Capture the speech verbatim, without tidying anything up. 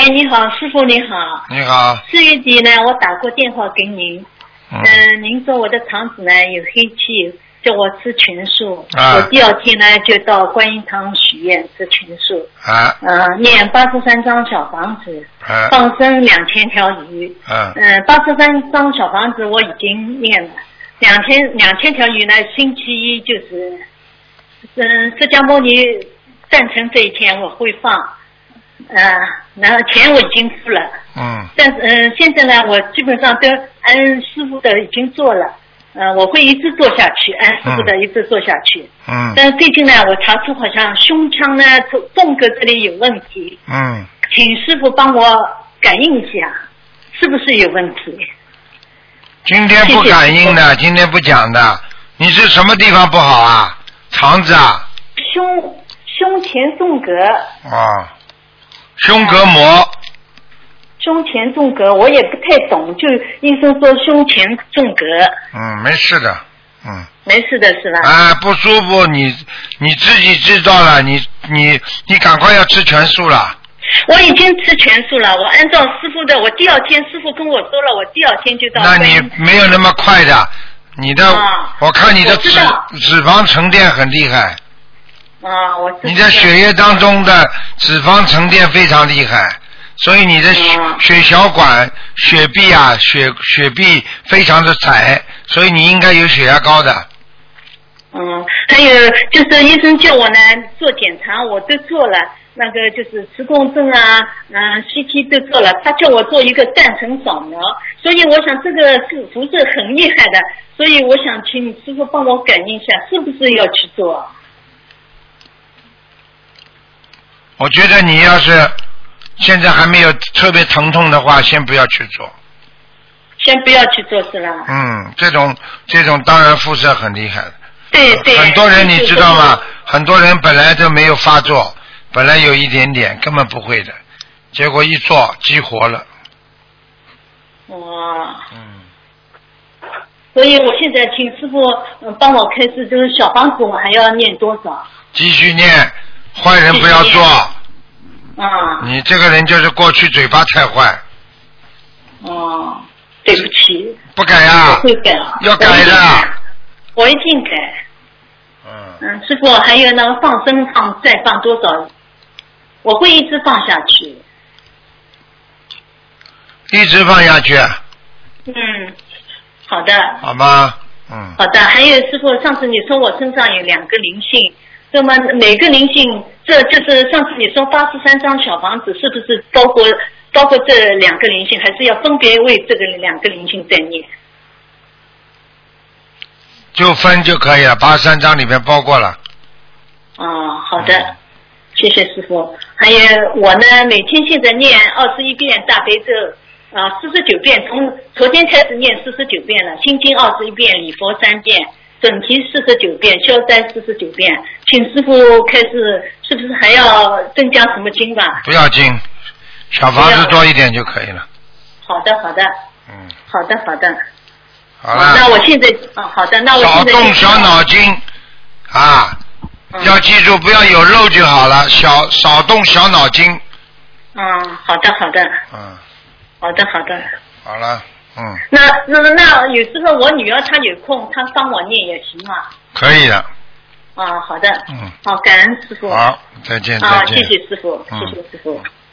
你好，师傅你好。 你好。 四月底呢，我打过电话给您，嗯、呃，您说我的肠子呢有黑气，叫我吃全素。啊、我第二天呢就到观音堂许愿吃全素。啊。呃，念八十三张小房子，啊、放生两千条鱼。啊。嗯、呃，八十三张小房子我已经念了，两千两千条鱼呢，星期一就是，嗯，释迦牟尼诞辰这一天我会放。呃，然后钱我已经付了，嗯，但是嗯、呃，现在呢，我基本上都按师傅的已经做了，呃，我会一直做下去，按师傅的一直做下去，嗯，但是最近呢，我查出好像胸腔呢、纵隔这里有问题，嗯，请师傅帮我感应一下，是不是有问题？ 今天不感应的，谢谢今天不讲的，你是什么地方不好啊？肠子啊？ 胸胸前纵隔。 啊。胸膈膜， 胸前纵隔我也不太懂，就医生说胸前纵隔。 嗯，没事的，嗯。 没事的是吧？ 啊，不舒服，你你自己知道了，你你你赶快要吃全素了。 我已经吃全素了，我按照师傅的，我第二天师傅跟我说了，我第二天就到。 那你没有那么快的，你的，啊、我看你的脂脂肪沉淀很厉害。 啊，我你在血液当中的脂肪沉淀非常厉害，所以你的血、嗯、血小管、血壁啊、血血壁非常的窄，所以你应该有血压高的。 嗯，还有就是医生叫我呢做检查，我都做了，那个就是磁共振啊，嗯 ，C T 都做了，他叫我做一个断层扫描，所以我想这个是辐射很厉害的，所以我想请师傅帮我感应一下，是不是要去做？ 我觉得你要是现在还没有特别疼痛的话，先不要去做。 先不要去做是吧？ 嗯，这种这种当然辐射很厉害的。 对对。 很多人你知道吗？很多人本来都没有发作，本来有一点点，根本不会的，结果一做激活了。 哇。嗯。所以我现在请师傅嗯帮我开始，就是小房子我还要念多少？ 继续念。坏人不要做。 啊。 你这个人就是过去嘴巴太坏。 哦，对不起。 不改呀。 我会改。 要改的。 我一定改。嗯。嗯，师傅还有那个放生放再放多少？我会一直放下去。 一直放下去。 嗯，好的。 好吗？嗯。 好的，还有师傅，上次你说我身上有两个灵性。那么每个灵性，这就是上次你说八十三张小房子，是不是包括包括这两个灵性，还是要分别为这个两个灵性在念？ 就分就可以了，八十三张里面包括了。 哦，好的，嗯、谢谢师傅。还有我呢，每天现在念二十一遍大悲咒，啊、呃，四十九遍，从昨天开始念四十九遍了，心经二十一遍，礼佛三遍。整题四十九遍，消灾四十九遍，请师傅开始，是不是还要增加什么经吧？ 不要经，小房子多一点就可以了。 好的，好的。嗯。好的，好的。 好了。 那我现在，啊，好的，那我现在。 少动小脑筋，啊，嗯、要记住不要有肉就好了，小少动小脑筋。 嗯，好的，好的。嗯。好的，好的。 好了。嗯， 那那那有时候我女儿她有空，她帮我念也行嘛。 可以的。 啊，好的。嗯。好，感恩师傅。 好，再见，再见。 啊，谢谢师傅，谢谢师傅。 嗯